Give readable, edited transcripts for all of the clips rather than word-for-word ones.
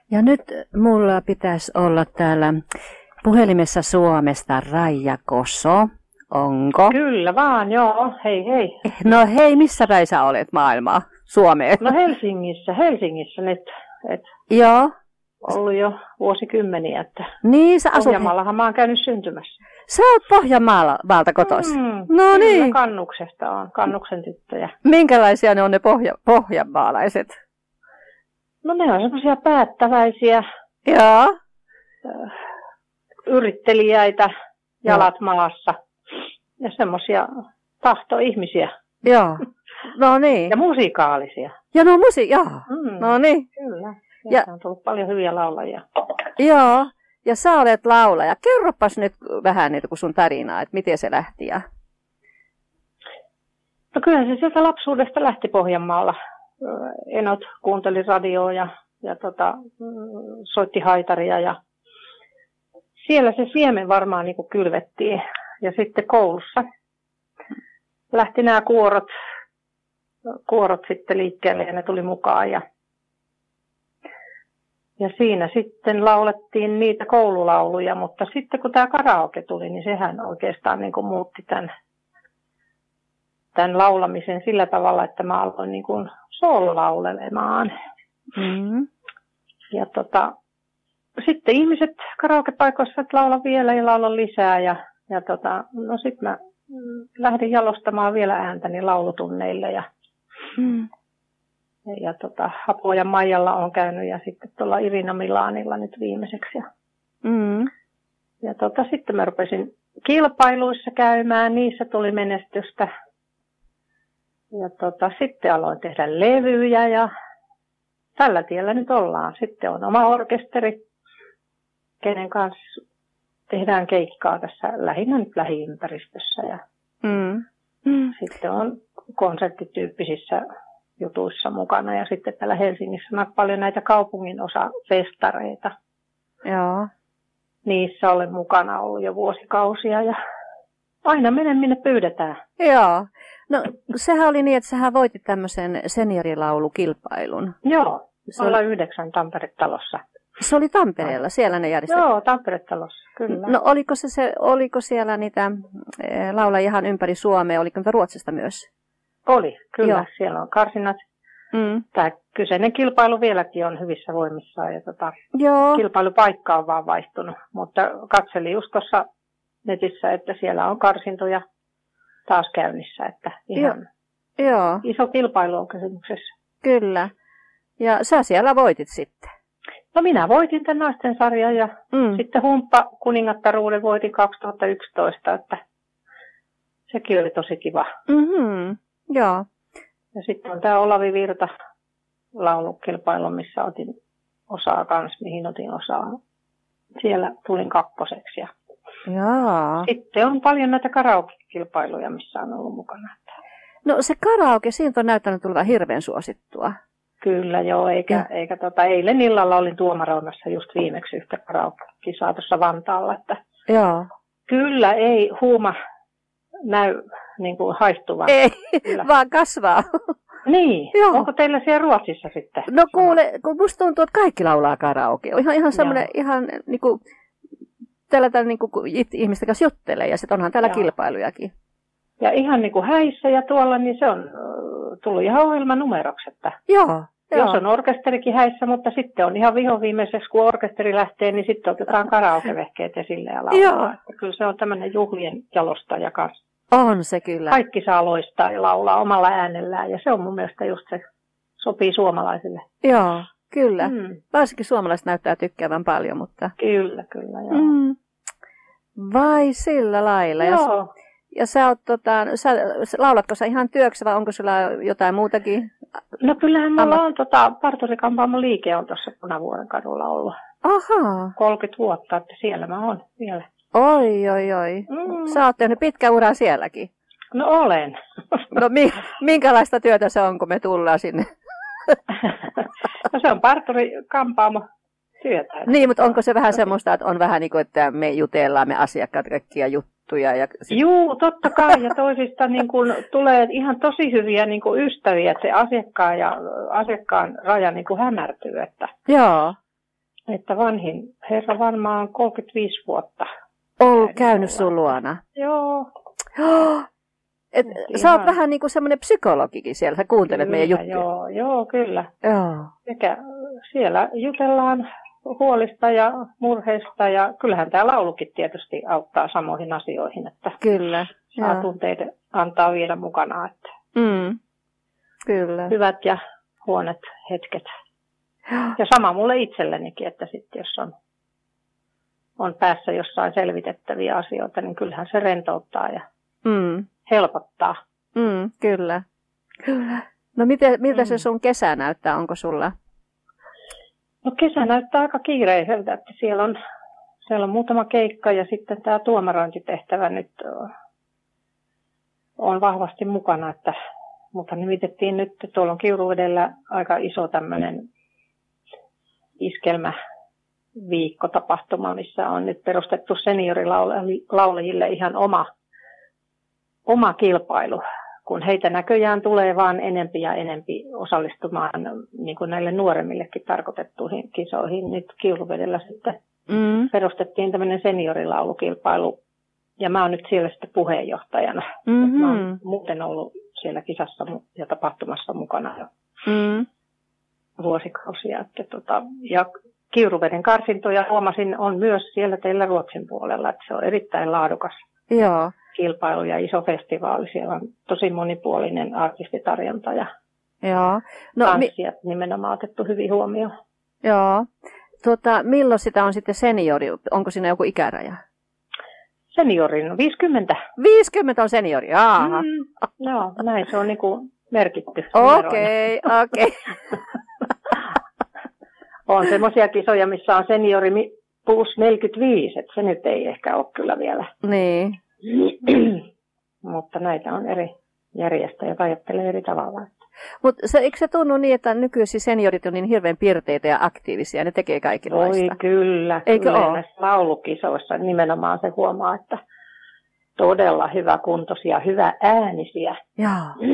Ja nyt mulla pitäisi olla täällä puhelimessa Suomesta Raija Koso. Onko? Kyllä vaan, joo. Hei hei. No hei, missä päin sä olet maailmaa? Suomeen? No Helsingissä nyt. Joo. Ollut jo vuosikymmeniä, että Niin, sä asut... Pohjanmaallahan mä oon käynyt syntymässä. Sä oot Pohjanmaalta kotoisin. No kyllä, niin. Kannuksesta on, Kannuksen tyttöjä. Minkälaisia ne on ne pohjanmaalaiset? No ne on semmoisia päättäväisiä, Joo. yritteliäitä, jalat maassa ja semmoisia tahtoihmisiä. Joo. No niin. Ja musikaalisia. Ja no joo. No niin. Kyllä. Ja on tullut paljon hyviä laulajia. Joo. Ja sä olet laulaja. Kerropas nyt vähän niitä, kun sun tarinaa, että miten se lähti. No kyllä se sieltä lapsuudesta lähti Pohjanmaalla. Enot kuunteli radioa ja soitti haitaria ja siellä se siemen varmaan niin kuin kylvettiin. Ja sitten koulussa lähti nämä kuorot sitten liikkeelle ja ne tuli mukaan. Ja siinä sitten laulettiin niitä koululauluja, mutta sitten kun tämä karaoke tuli, niin sehän oikeastaan niin kuin muutti tämän laulamisen sillä tavalla, että mä aloin niin kuin soololaulelemaan. Mm-hmm. Ja sitten ihmiset karaokepaikoissa, että laula vielä ja laula lisää. No sitten mä lähdin jalostamaan vielä ääntäni laulutunneille ja Hapojan Maijalla on käynyt ja sitten tuolla Irina Milanilla nyt viimeiseksi. Ja sitten mä rupesin kilpailuissa käymään, niissä tuli menestystä. Ja sitten aloin tehdä levyjä ja tällä tiellä nyt ollaan. Sitten on oma orkesteri, kenen kanssa tehdään keikkaa tässä lähinnä nyt lähiympäristössä. Ja sitten on konserttityyppisissä jutuissa mukana ja sitten täällä Helsingissä on paljon näitä kaupungin osafestareita. Joo. Niissä olen mukana ollut jo vuosikausia ja aina menen minne pyydetään. Joo. No sehän oli niin, että sähän voitit tämmöisen seniorilaulukilpailun. Joo, 09 Tampere-talossa. Se oli Tampereella, siellä ne järjestettiin. Joo, Tampere-talossa, kyllä. No oliko siellä niitä laulajia ihan ympäri Suomea, oliko niitä Ruotsista myös? Oli, kyllä. Joo. Siellä on karsinnat. Tämä kyseinen kilpailu vieläkin on hyvissä voimissaan ja kilpailupaikka on vaan vaihtunut. Mutta katselin just tuossa netissä, että siellä on karsintoja taas käynnissä, että ihan iso kilpailu on kysymyksessä. Kyllä. Ja sä siellä voitit sitten. No minä voitin tämän naisten sarjan ja sitten Humppa kuningattaruuden voitin 2011, että sekin oli tosi kiva. Joo. Ja sitten on tämä Olavi Virta laulukilpailu, missä otin osaa kanssa, mihin otin osaa. Siellä tulin kakkoseksi. Jaa. Sitten on paljon näitä karaoke-kilpailuja, missä on ollut mukana. No se karaoke, siitä on näyttänyt tulevan hirveän suosittua. Kyllä joo, eikä eilen illalla olin tuomaroimassa just viimeksi yhtä karaoke-kisaa tuossa Vantaalla. Että joo. Kyllä ei huuma näy niin kuin haistuvan. Ei, kyllä. Vaan kasvaa. Niin, joo. Onko teillä siellä Ruotsissa sitten? No kuule, kun musta tuntuu, että kaikki laulaa karaoke. Ihan semmoinen, ihan niinku, täällä niinku, ihmisten kanssa juttelee ja sitten onhan täällä kilpailujakin. Ja ihan niin kuin häissä ja tuolla, niin se on tullut ihan ohjelmanumeroksi, että jos on orkesterikin häissä, mutta sitten on ihan vihoviimeiseksi, kun orkesteri lähtee, niin sitten otetaan karaokevehkeet esille ja laulaa. Kyllä se on tämmöinen juhlien jalostaja kanssa. On se kyllä. Kaikki saa loistaa ja laulaa omalla äänellään ja se on mun mielestä just se, sopii suomalaisille. Joo, kyllä. Varsinkin suomalaiset näyttää tykkäävän paljon, mutta... Kyllä, joo. Vai sillä lailla. Joo. Ja sä oot, laulatko sä ihan työksi vai onko sulla jotain muutakin? No kyllähän mulla on parturikampaamo liike on tuossa Punavuoren kadulla ollut. Ahaa. 30 vuotta, että siellä mä oon vielä. Oi. Sä oot tehnyt pitkä ura sielläkin. No olen. No minkälaista työtä se on, kun me tullaan sinne? No se on parturikampaamo työtä. Niin, mutta onko se vähän semmoista, että on vähän niin kuin, että me jutellaan, me asiakkaat kaikkia juttuja? Juu, totta kai. Ja toisista niin kuin tulee ihan tosi hyviä niin kuin ystäviä, että se asiakkaan raja niin kuin hämärtyy. Että joo. Että vanhin herra varmaan 35 vuotta. Käynyt sun luona. Joo. Sä oot vähän niin kuin semmoinen psykologikin siellä, sä kuuntelet kyllä, meidän juttuja. Joo, kyllä. Joo. Sekä siellä jutellaan huolista ja murheista ja kyllähän tämä laulukin tietysti auttaa samoihin asioihin, että kyllä, saa tunteita antaa vielä mukana. Että kyllä. Hyvät ja huonot hetket. Ja sama mulle itsellenikin, että sitten jos on päässä jossain selvitettäviä asioita, niin kyllähän se rentouttaa ja helpottaa. Kyllä. No miltä se sun kesä näyttää, onko sulla? No kesä näyttää aika kiireiseltä, että siellä on muutama keikka ja sitten tämä tuomarointitehtävä nyt on vahvasti mukana, mutta nimitettiin nyt, tuolla on Kiuruvedellä aika iso tämmöinen iskelmäviikkotapahtuma, missä on nyt perustettu seniorilaulajille ihan oma kilpailu, kun heitä näköjään tulee vaan enempi ja enempi osallistumaan niin kuin näille nuoremmillekin tarkoitettuihin kisoihin. Nyt Kiuruvedellä sitten perustettiin tämmöinen seniorilaulukilpailu ja mä oon nyt siellä sitten puheenjohtajana. Mä oon muuten ollut siellä kisassa ja tapahtumassa mukana jo vuosikausia. Ja Kiuruveden karsintoja huomasin on myös siellä teillä Ruotsin puolella, että se on erittäin laadukas. Joo. Kilpailu ja iso festivaali. Siellä on tosi monipuolinen artistitarjonta ja tanssijat nimenomaan otettu hyvin huomioon. Joo. Milloin sitä on sitten seniori? Onko siinä joku ikäraja? Seniorin 50. 50 on seniori, aha. Joo, näin se on niin kuin merkitty. Okei. On semmoisia kisoja, missä on seniori plus 45, että se nyt ei ehkä ole kyllä vielä. Niin. Mutta näitä on eri järjestäjät ajattelee eri tavalla. Mutta eikö se tunnu niin, että nykyisin seniorit on niin hirveän pirteitä ja aktiivisia, ne tekee kaikenlaista? Oi kyllä. Eikö ole? Näissä laulukisoissa nimenomaan se huomaa, että todella hyväkuntoisia, hyvä äänisiä. Joo.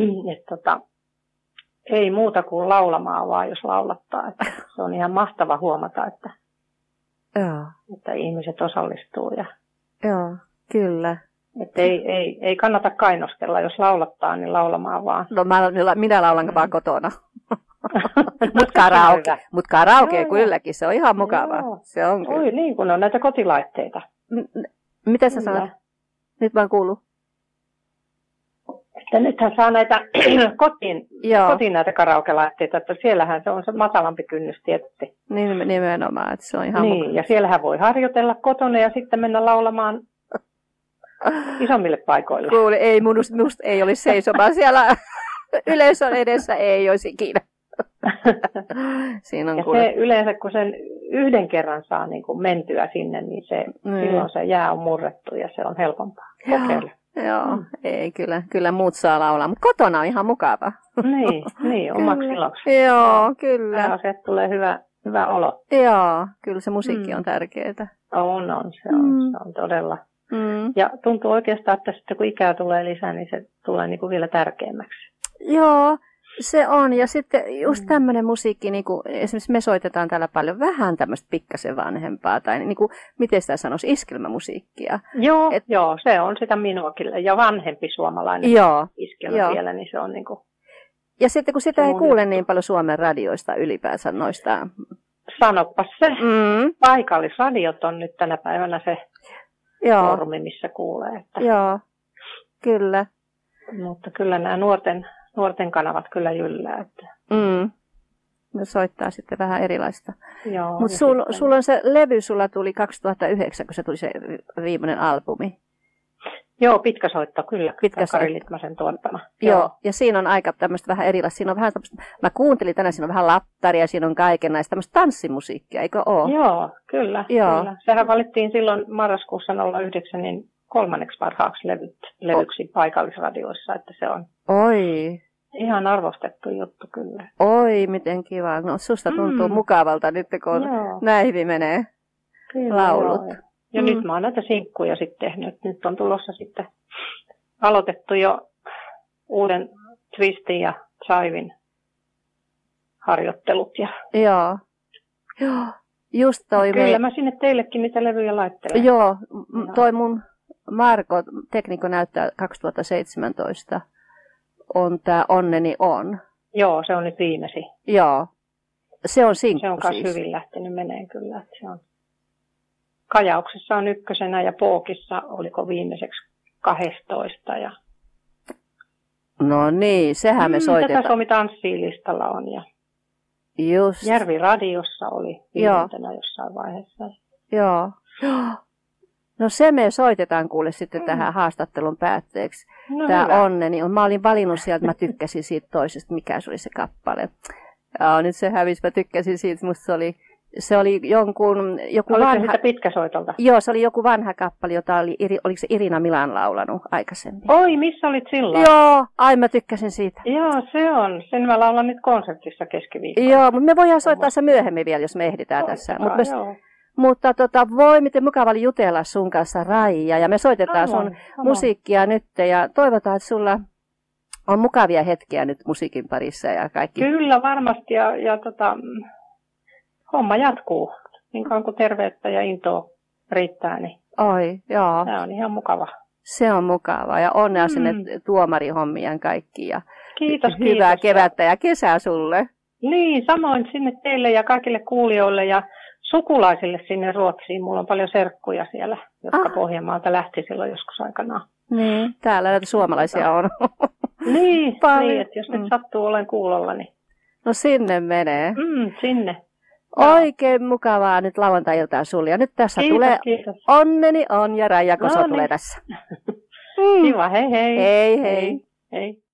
Ei muuta kuin laulamaan vaan, jos laulattaa. Että se on ihan mahtava huomata, että ihmiset osallistuu. Joo, kyllä. Että ei kannata kainostella, jos laulattaa, niin laulamaan vaan. No minä laulan vaan kotona. Mut karaoke kylläkin, se on ihan mukava. Se on kyllä. Oi niin, kun on näitä kotilaitteita. Mitä sä sanot? Nyt mä kuulun. Että nythän saa näitä kotiin näitä karaoke-laitteita, että siellähän se on se matalampi kynnys tietysti. Niin, nimenomaan, että se on ihan mukava. Ja siellähän voi harjoitella kotona ja sitten mennä laulamaan isommille paikoille. Kuule, ei musta ei olisi seisomaan siellä yleisön edessä, ei olisi ikinä. Siinä on se yleensä, kun sen yhden kerran saa niin kuin mentyä sinne, niin silloin se jää on murrettu ja se on helpompaa kokeilla. Joo, ei kyllä muut saa laulaa, mutta kotona on ihan mukava. Niin omaksi iloksi. Joo, kyllä. Sieltä tulee hyvä olo. Joo, kyllä se musiikki on tärkeää. Se on todella. Ja tuntuu oikeastaan, että sitten kun ikää tulee lisää, niin se tulee niin kuin vielä tärkeämmäksi. Joo, se on. Ja sitten just tämmöinen musiikki, niin kuin esimerkiksi me soitetaan täällä paljon vähän tämmöistä pikkasen vanhempaa, tai niin kuin, miten sitä sanoisi, iskelmämusiikkia. Joo, se on sitä minuakin. Ja vanhempi suomalainen iskelmä vielä, niin se on niin kuin... Ja sitten kun sitä ei kuule niin paljon Suomen radioista ylipäänsä noista... Sanopas se. Paikallisradiot on nyt tänä päivänä se foorumi, missä kuulee. Että... Joo, kyllä. Mutta kyllä nämä nuorten kanavat kyllä jyllää. Että... Ne soittaa sitten vähän erilaista. Mutta sulla on se levy, sulla tuli 2009, kun se tuli se viimeinen albumi. Joo, pitkä soitto, kyllä. Kari Litmasen tuottama. Joo, ja siinä on aika tämmöistä vähän erilaista. Siinä on vähän mä kuuntelin tänään, siinä on vähän lattaria, siinä on kaikenlaista tämmöistä tanssimusiikkia, eikö ole? Joo, kyllä. Sehän valittiin silloin marraskuussa 09 niin 3. parhaaksi levyksi paikallisradioissa, että se on ihan arvostettu juttu kyllä. Oi, miten kiva. No susta tuntuu mukavalta nyt, kun näin hyvin menee laulut. Joo. Ja nyt mä oon näitä sinkkuja sitten tehnyt. Nyt on tulossa sitten aloitettu jo uuden twistin ja chivin harjoittelut. Joo. Just toi Kyllä mä sinne teillekin niitä levyjä laittelen. Joo, toi mun Marko teknikko näyttää 2017 on tää Onneni on. Joo, se on nyt viimeisin. Joo. Se on sinkku Se on myös siis. hyvin lähtenyt meneen kyllä. Että se on. Kajauksessa on ykkösenä ja Pookissa oliko viimeiseksi 12. Ja... No niin, sehän me soitetaan. Tätä Suomi tanssii listalla on. Ja just. Järvi radiossa oli viimeisenä jossain vaiheessa. Joo. No se me soitetaan kuule sitten tähän haastattelun päätteeksi. No Tää hyvä. Onneni on. Mä olin valinnut sieltä, mä tykkäsin siitä toisesta, mikä se oli se kappale. Nyt se hävisi, mä tykkäsin siitä, musta se oli joku Oliko vanha... sitä pitkäsoitolta? Joo, se oli joku vanha kappale, jota oliko se Irina Milan laulanut aikaisemmin? Oi, missä olit silloin? Joo, mä tykkäsin siitä. Joo, se on. Sen mä laulan nyt konsertissa keskiviikkona. Joo, mutta me voidaan soittaa se myöhemmin vielä, jos me ehditään tässä. Mutta voi miten mukava oli jutella sun kanssa, Raija, ja me soitetaan sun musiikkia nyt ja toivotaan, että sulla on mukavia hetkiä nyt musiikin parissa ja kaikki. Kyllä varmasti ja homma jatkuu. Niin kauan kuin terveyttä ja intoa riittää, niin joo. tämä on ihan mukava. Se on mukavaa ja onnea sinne tuomarihommien kaikkiin ja kiitos, hyvää kevättä ja kesää sulle. Niin, samoin sinne teille ja kaikille kuulijoille ja sukulaisille sinne Ruotsiin. Mulla on paljon serkkuja siellä, jotka Pohjanmaalta lähti silloin joskus aikanaan. Niin, täällä näitä suomalaisia on. Niin, että jos nyt sattuu olen kuulolla, niin... No sinne menee. Sinne. Oikein mukavaa nyt lauantai-iltaa sulle. Ja nyt tässä tulee Onneni on ja Raija Koso tulee tässä. Kiva, hei hei. Hei hei. Hei.